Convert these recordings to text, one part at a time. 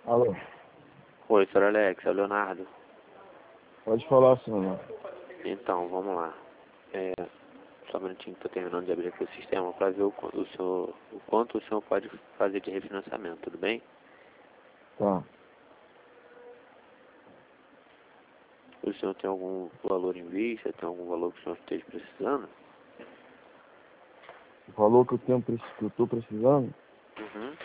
Alô, Oi, Sr. Alex, é o Leonardo. pode falar, senhor. Então, vamos lá. Só um minutinho que estou terminando de abrir aqui o sistema para ver o quanto o senhor pode fazer de refinanciamento, tudo bem? Tá. O senhor tem algum valor em vista? Tem algum valor que o senhor esteja precisando? O valor que eu tô precisando? Uhum.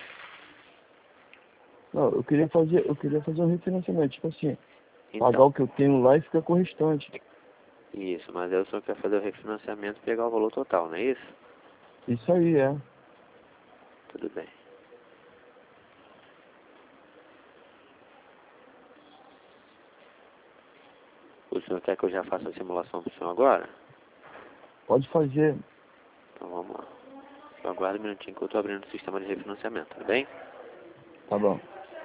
Não, eu queria fazer um refinanciamento, tipo assim, pagar Então, o que eu tenho lá e ficar com o restante. isso, mas aí o senhor quer fazer o refinanciamento e pegar o valor total, não é isso? Isso aí, é. Tudo bem. O senhor quer que eu já faça a simulação para o senhor agora? Pode fazer. Então vamos lá. Só aguarde um minutinho que eu estou abrindo o sistema de refinanciamento, tudo bem? Tá bom.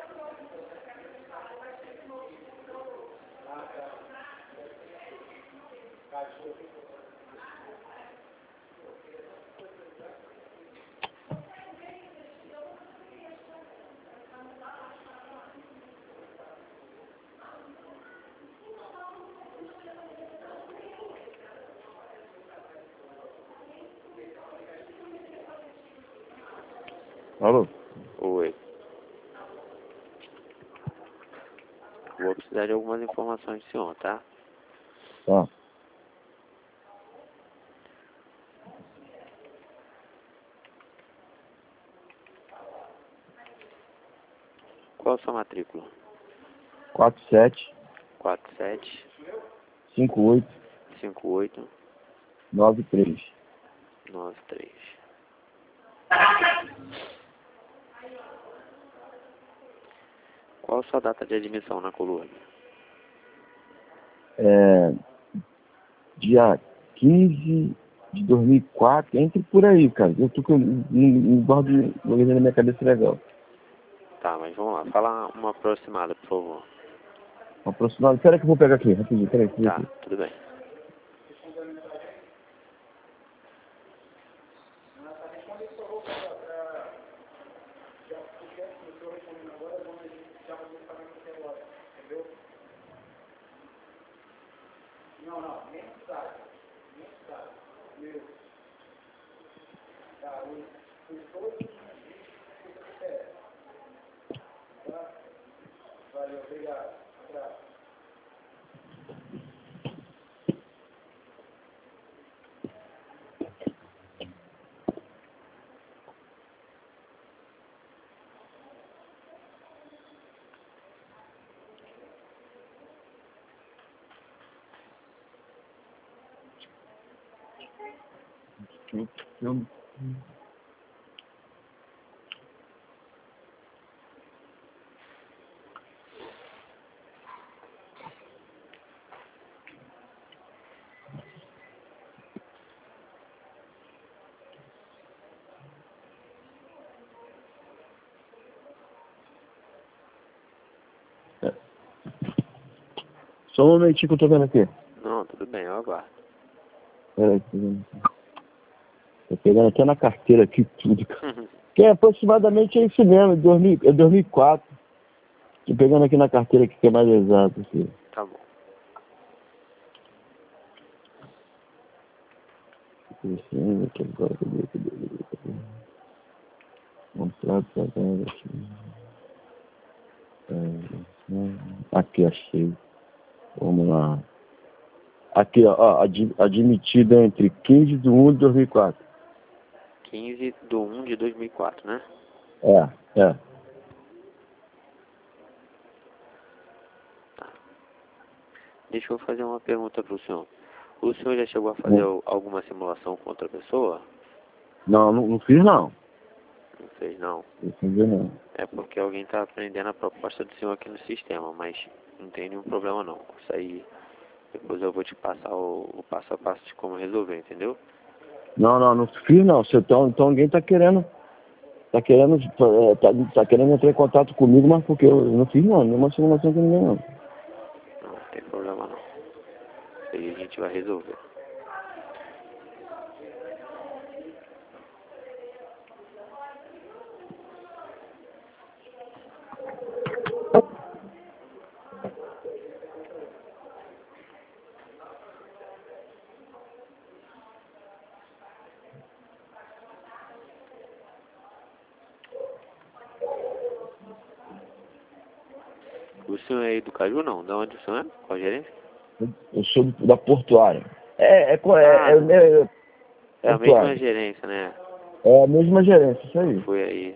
Alô? Oi. Vou precisar de algumas informações do senhor, tá? Tá. Qual a sua matrícula? 47 47 58 58 93. 93. Qual a sua data de admissão na colônia? Dia 15 de 2004, entre por aí, cara. Eu tô com um guardo na minha cabeça legal. Tá, mas vamos lá. Fala uma aproximada, por favor. Aproximado. Espera que eu vou pegar aqui, rapidinho. Peraí, Tá, aqui. tudo bem. Eu- Só um momentinho que eu tô vendo aqui. Não, tudo bem, eu aguardo. Peraí, tô pegando até na carteira aqui tudo, cara. Que é aproximadamente é isso mesmo, 2004. Tô pegando aqui na carteira aqui, que é mais exato. Aqui. Tá bom. Aqui agora, cadê? Contrato, pagando aqui. Aqui, achei. Vamos lá. Aqui, ó, admitido entre 15 de 1 de 2004. 15/1/2004, né? É. Tá. Deixa eu fazer uma pergunta pro senhor. O senhor já chegou a fazer alguma simulação com outra pessoa? Não fiz não. Não fez, não. Não fiz não. É porque alguém tá aprendendo a proposta do senhor aqui no sistema, mas não tem nenhum problema não. Isso aí, depois eu vou te passar o passo a passo de como resolver, entendeu? Não fiz não. Então alguém tá querendo entrar em contato comigo, mas porque eu não fiz não, nenhuma simulação com ninguém não. Não tem problema não. Isso aí a gente vai resolver. O senhor é aí do Caju, não? Da onde o senhor é? Qual gerência? Eu sou da Portuária. É a mesma Portuária. gerência, né? É a mesma gerência, isso Eu aí. fui aí.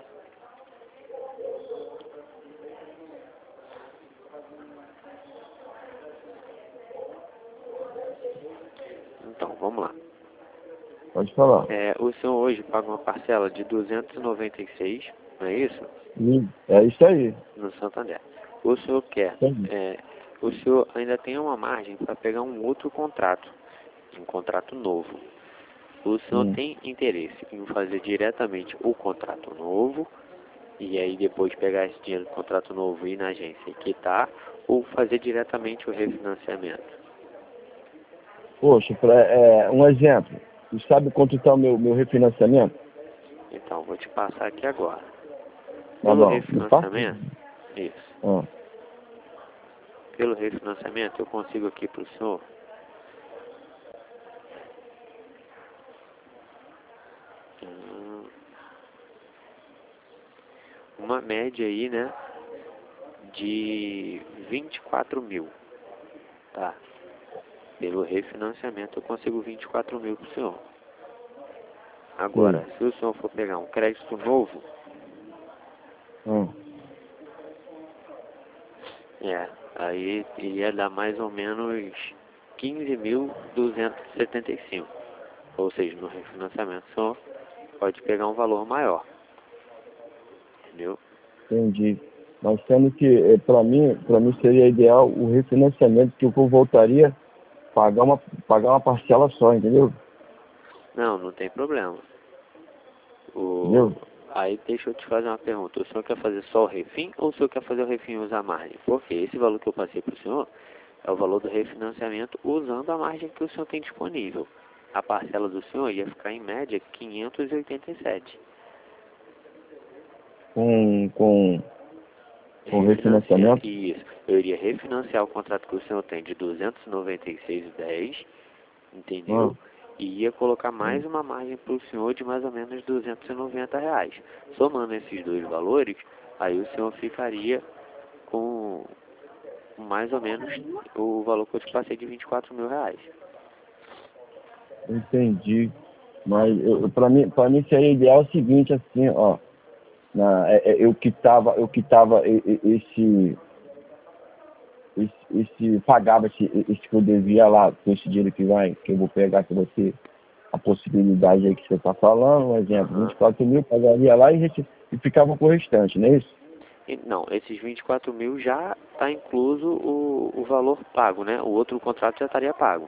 Então, vamos lá. Pode falar. O senhor hoje paga uma parcela de 296, não é isso? É isso aí. No Santander. O senhor quer, Entendi. o senhor ainda tem uma margem para pegar um outro contrato, um contrato novo. O senhor tem interesse em fazer diretamente o contrato novo e aí depois pegar esse dinheiro do contrato novo e ir na agência e quitar, ou fazer diretamente o refinanciamento? Poxa, um exemplo. Tu sabe quanto está o meu refinanciamento? Então, vou te passar aqui agora. Tá Pelo bom. Me passa. refinanciamento, isso. Ah, Pelo refinanciamento, eu consigo aqui para o senhor uma média aí, né, de 24 mil, tá? Pelo refinanciamento, eu consigo 24 mil para o senhor. Agora, se o senhor for pegar um crédito novo, aí iria dar mais ou menos 15.275. Ou seja, no refinanciamento, o senhor pode pegar um valor maior. Entendeu? entendi. Mas sendo que, para mim seria ideal o refinanciamento, que eu voltaria a pagar uma parcela só, entendeu? Não tem problema. Entendeu? Aí deixa eu te fazer uma pergunta. O senhor quer fazer só o refim ou o senhor quer fazer o refim e usar a margem? Porque esse valor que eu passei para o senhor é o valor do refinanciamento usando a margem que o senhor tem disponível. A parcela do senhor ia ficar em média 587. Com refinanciamento? Isso. Eu iria refinanciar o contrato que o senhor tem de 296,10, entendeu? E ia colocar mais uma margem para o senhor de mais ou menos R$ 290. Somando esses dois valores, aí o senhor ficaria com mais ou menos o valor que eu te passei de R$ 24 mil. Entendi. Mas para mim seria ideal o seguinte, assim, ó. Eu quitava pagava esse que eu devia lá, com esse dinheiro que eu vou pegar com você, a possibilidade aí que você está falando, um exemplo, 24 mil, pagaria lá e ficava com o restante, não é isso? Não, esses 24 mil já está incluso o valor pago, né? O outro contrato já estaria pago.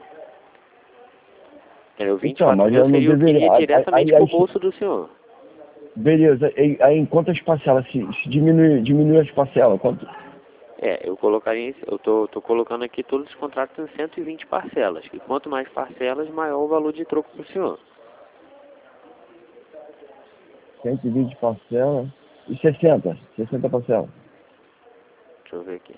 O 24 Mas mil eu não seria o que deveria. iria diretamente para o bolso do senhor. Beleza, aí em quantas parcelas? Se diminui as parcelas, quanto? Eu colocaria, eu tô colocando aqui todos os contratos em 120 parcelas. E quanto mais parcelas, maior o valor de troco para o senhor. 120 parcelas e 60 parcelas. Deixa eu ver aqui.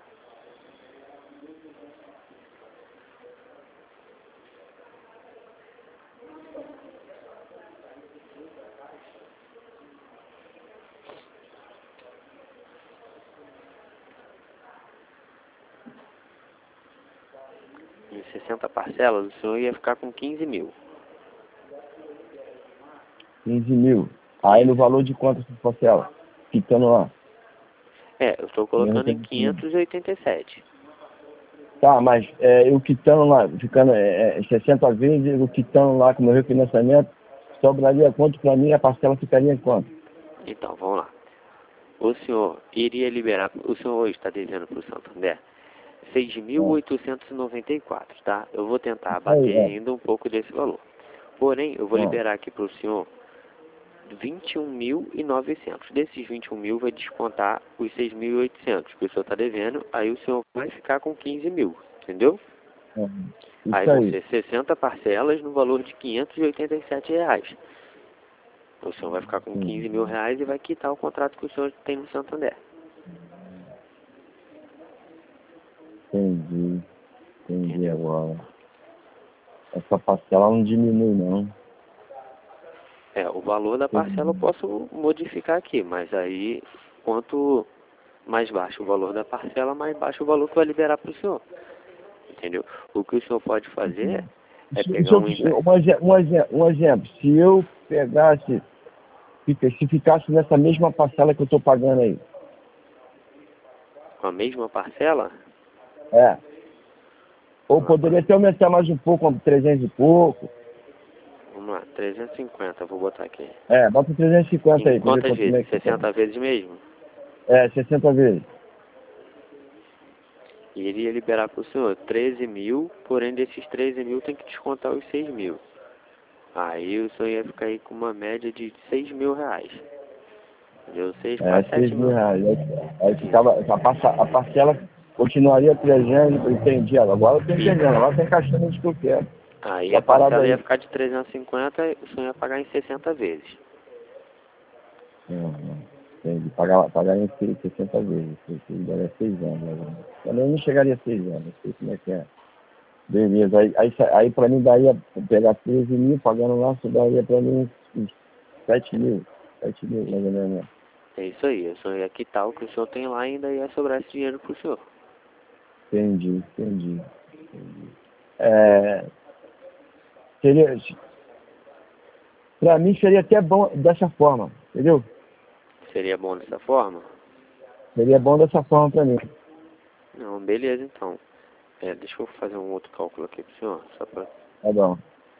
Em 60 parcelas, o senhor ia ficar com 15 mil. 15 mil. Aí no valor de quantas parcelas? Ficando lá. Eu estou colocando em 587. Tá, mas eu quitando lá, ficando 60 vezes, eu quitando lá com o meu refinanciamento, sobraria quanto para mim, a parcela ficaria em quanto? Então, vamos lá. O senhor iria liberar, o senhor hoje está devendo para o Santander 6.894, tá? Eu vou tentar abater ainda um pouco desse valor. Porém, eu vou liberar aqui para o senhor 21.900. Desses 21 mil vai descontar os 6.800 que o senhor está devendo, aí o senhor vai ficar com 15 mil, entendeu? Aí vão ser 60 parcelas no valor de R$ 587. O senhor vai ficar com 15 mil reais e vai quitar o contrato que o senhor tem no Santander. aqui agora. Essa parcela não diminui, não. O valor da parcela eu posso modificar aqui, mas aí, quanto mais baixo o valor da parcela, mais baixo o valor que vai liberar para o senhor. Entendeu? O que o senhor pode fazer é pegar um exemplo. Se eu pegasse, se ficasse nessa mesma parcela que eu estou pagando aí. Com a mesma parcela? Ou poderia até aumentar mais um pouco, 300 e pouco. Vamos lá, 350, vou botar aqui. Bota 350 aí. Quantas vezes? 60 vezes mesmo? 60 vezes. E ele ia liberar para o senhor 13 mil, porém desses 13 mil tem que descontar os 6 mil. Aí o senhor ia ficar aí com uma média de 6 mil reais. Entendeu? 6 para 7 mil reais. Aí ficava, a parcela continuaria 300, entendi. Agora eu estou entendendo, agora tem caixinha de que eu quero. Aí a parcela ia ficar de 350 e o senhor ia pagar em 60 vezes. Entendi. Pagar em 60 vezes. Daria 6 anos. Também não chegaria a 6 anos, não sei como é que é. Beleza. Aí pra mim daria, pegar 13 mil, pagando lá, isso daria pra mim uns 7 mil. 7 mil, mais ou menos. É isso aí. O senhor ia quitar o que o senhor tem lá e ainda ia sobrar esse dinheiro pro senhor. Entendi. Pra mim seria até bom dessa forma, entendeu? Seria bom dessa forma? Seria bom dessa forma pra mim. Não, beleza então. Deixa eu fazer um outro cálculo aqui pro senhor, só pra... Tá bom.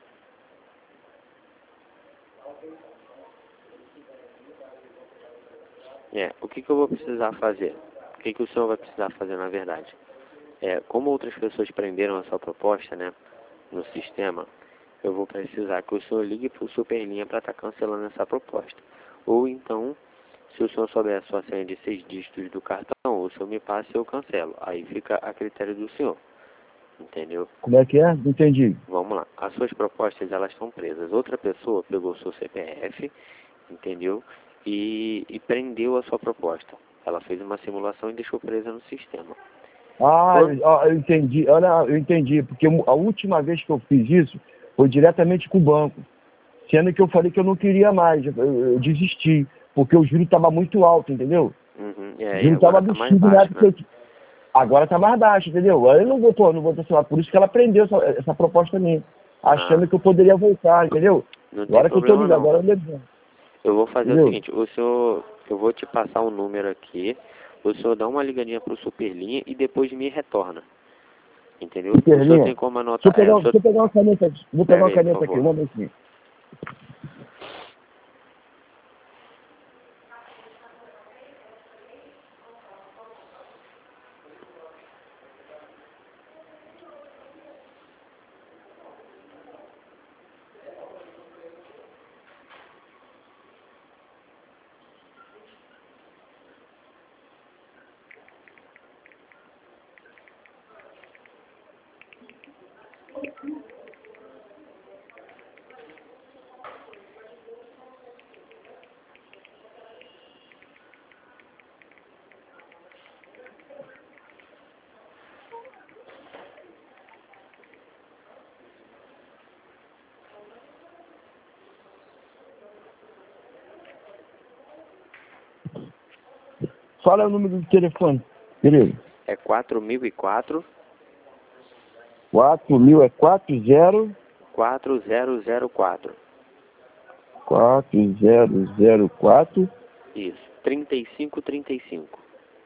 O que eu vou precisar fazer? O que o senhor vai precisar fazer na verdade? Como outras pessoas prenderam a sua proposta, né, no sistema, eu vou precisar que o senhor ligue para o Superlinha para estar cancelando essa proposta. Ou então, se o senhor souber a sua senha de 6 dígitos do cartão, o senhor me passa e eu cancelo. Aí fica a critério do senhor. Entendeu? Como é que é? Não entendi. Vamos lá. As suas propostas, elas estão presas. Outra pessoa pegou o seu CPF, entendeu? E prendeu a sua proposta. Ela fez uma simulação e deixou presa no sistema. Eu entendi. Eu entendi, porque a última vez que eu fiz isso foi diretamente com o banco. Sendo que eu falei que eu não queria mais, eu desisti, porque o juro estava muito alto, entendeu? O juro estava absurdo, mais baixo, né? Agora está mais baixo, entendeu? Aí eu não vou celular, por isso que ela prendeu essa proposta minha, achando que eu poderia voltar, entendeu? Agora que eu estou ligado, agora eu lembro. Eu vou fazer o seguinte, eu vou te passar um número aqui, o senhor dá uma ligadinha pro Superlinha e depois me retorna. Entendeu? O senhor tem como anotar... Deixa eu pegar uma caneta, vou pegar uma caneta aqui, vamos ver aqui. Fala o número do telefone, querido. É 4004. 4000 é 40... 4004. 4004. Isso, 3535.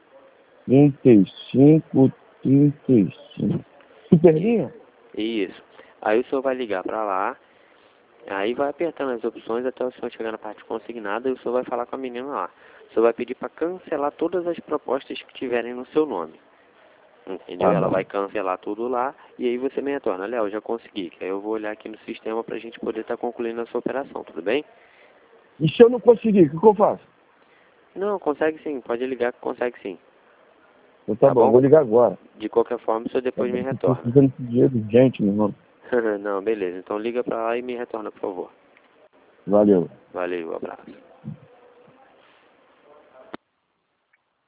3535. Superlinha? Isso. Aí o senhor vai ligar para lá, aí vai apertando as opções até o senhor chegar na parte consignada e o senhor vai falar com a menina lá. O senhor vai pedir para cancelar todas as propostas que tiverem no seu nome. Entendeu? Ela vai cancelar tudo lá e aí você me retorna. Léo, já consegui. Que aí eu vou olhar aqui no sistema pra gente poder estar concluindo essa operação, tudo bem? E se eu não conseguir, o que eu faço? Não, consegue sim. Pode ligar que consegue sim. Então tá bom, vou ligar agora. De qualquer forma, o senhor depois me retorna. Tô precisando de dinheiro urgente, meu irmão. Não, beleza. Então liga pra lá e me retorna, por favor. Valeu. Valeu, abraço.